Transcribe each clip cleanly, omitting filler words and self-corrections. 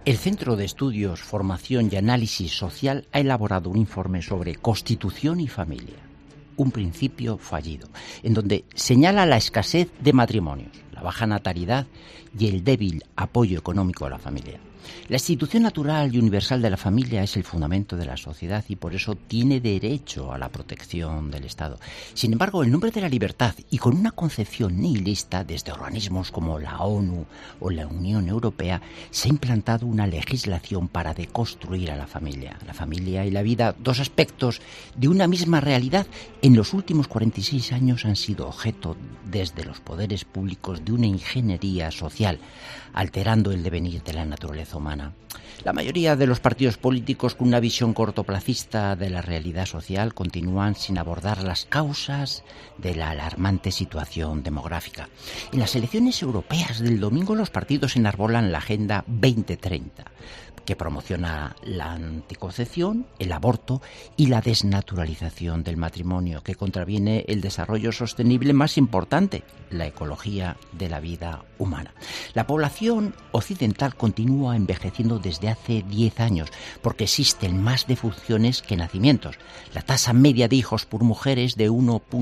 El Centro de Estudios, Formación y Análisis Social ha elaborado un informe sobre Constitución y Familia, un principio fallido, en donde señala la escasez de matrimonios, la baja natalidad y el débil apoyo económico a la familia. La institución natural y universal de la familia es el fundamento de la sociedad y por eso tiene derecho a la protección del Estado. Sin embargo, en nombre de la libertad y con una concepción nihilista desde organismos como la ONU o la Unión Europea, se ha implantado una legislación para deconstruir a la familia. La familia y la vida, dos aspectos de una misma realidad, en los últimos 46 años han sido objeto desde los poderes públicos de una ingeniería social, alterando el devenir de la naturaleza humana. La mayoría de los partidos políticos con una visión cortoplacista de la realidad social continúan sin abordar las causas de la alarmante situación demográfica. En las elecciones europeas del domingo los partidos enarbolan la Agenda 2030, que promociona la anticoncepción, el aborto y la desnaturalización del matrimonio, que contraviene el desarrollo sostenible más importante, la ecología de la vida humana. La población occidental continúa envejeciendo desde hace 10 años, porque existen más defunciones que nacimientos. La tasa media de hijos por mujer es de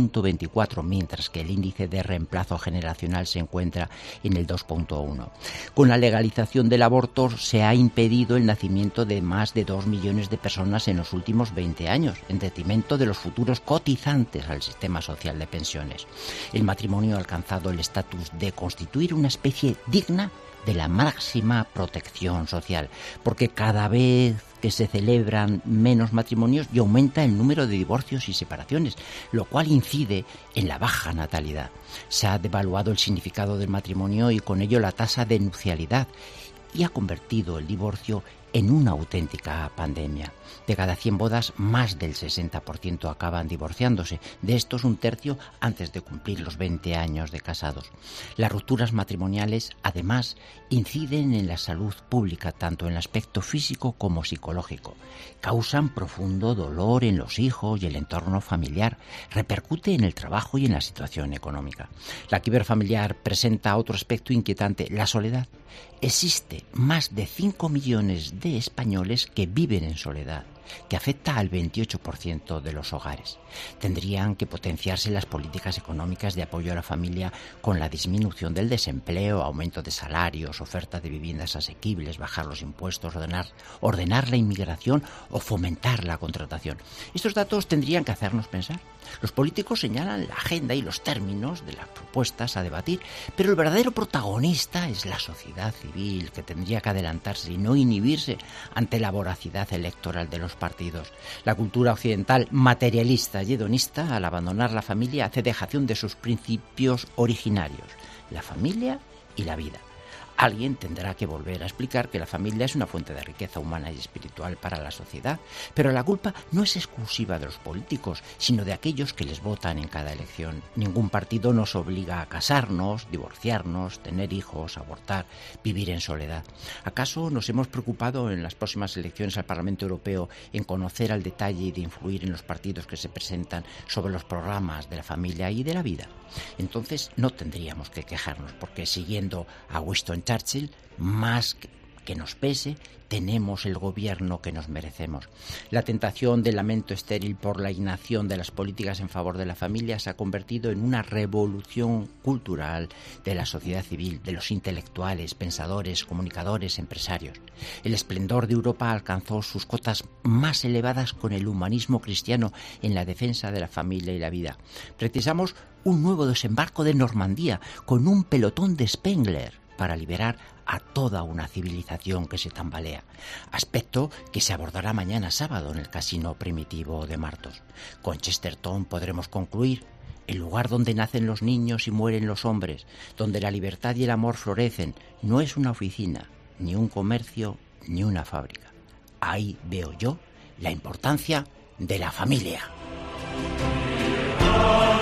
1,24, mientras que el índice de reemplazo generacional se encuentra en el 2,1. Con la legalización del aborto se ha impedido el nacimiento de más de 2 millones de personas en los últimos 20 años, en detrimento de los futuros cotizantes al sistema social de pensiones. El matrimonio ha alcanzado el estatus de constituir una especie digna de la máxima protección social, porque cada vez que se celebran menos matrimonios y aumenta el número de divorcios y separaciones, lo cual incide en la baja natalidad. Se ha devaluado el significado del matrimonio y con ello la tasa de nupcialidad, y ha convertido el divorcio en una auténtica pandemia. De cada 100 bodas, más del 60% acaban divorciándose. De estos, un tercio antes de cumplir los 20 años de casados. Las rupturas matrimoniales, además, inciden en la salud pública, tanto en el aspecto físico como psicológico. Causan profundo dolor en los hijos y el entorno familiar. Repercute en el trabajo y en la situación económica. La quiebra familiar presenta otro aspecto inquietante, la soledad. Existe más de 5 millones de españoles que viven en soledad, que afecta al 28% de los hogares. Tendrían que potenciarse las políticas económicas de apoyo a la familia con la disminución del desempleo, aumento de salarios, oferta de viviendas asequibles, bajar los impuestos, ordenar la inmigración o fomentar la contratación. Estos datos tendrían que hacernos pensar. Los políticos señalan la agenda y los términos de las propuestas a debatir, pero el verdadero protagonista es la sociedad civil, que tendría que adelantarse y no inhibirse ante la voracidad electoral de los partidos. La cultura occidental materialista y hedonista, al abandonar la familia, hace dejación de sus principios originarios, la familia y la vida. Alguien tendrá que volver a explicar que la familia es una fuente de riqueza humana y espiritual para la sociedad, pero la culpa no es exclusiva de los políticos, sino de aquellos que les votan en cada elección. Ningún partido nos obliga a casarnos, divorciarnos, tener hijos, abortar, vivir en soledad. ¿Acaso nos hemos preocupado en las próximas elecciones al Parlamento Europeo en conocer al detalle y de influir en los partidos que se presentan sobre los programas de la familia y de la vida? Entonces no tendríamos que quejarnos, porque siguiendo a Winston Churchill, más que nos pese, tenemos el gobierno que nos merecemos. La tentación del lamento estéril por la inacción de las políticas en favor de la familia se ha convertido en una revolución cultural de la sociedad civil, de los intelectuales, pensadores, comunicadores, empresarios. El esplendor de Europa alcanzó sus cotas más elevadas con el humanismo cristiano en la defensa de la familia y la vida. Precisamos un nuevo desembarco de Normandía con un pelotón de Spengler para liberar a toda una civilización que se tambalea, aspecto que se abordará mañana sábado en el Casino Primitivo de Martos. Con Chesterton podremos concluir: el lugar donde nacen los niños y mueren los hombres, donde la libertad y el amor florecen, no es una oficina, ni un comercio, ni una fábrica. Ahí veo yo la importancia de la familia.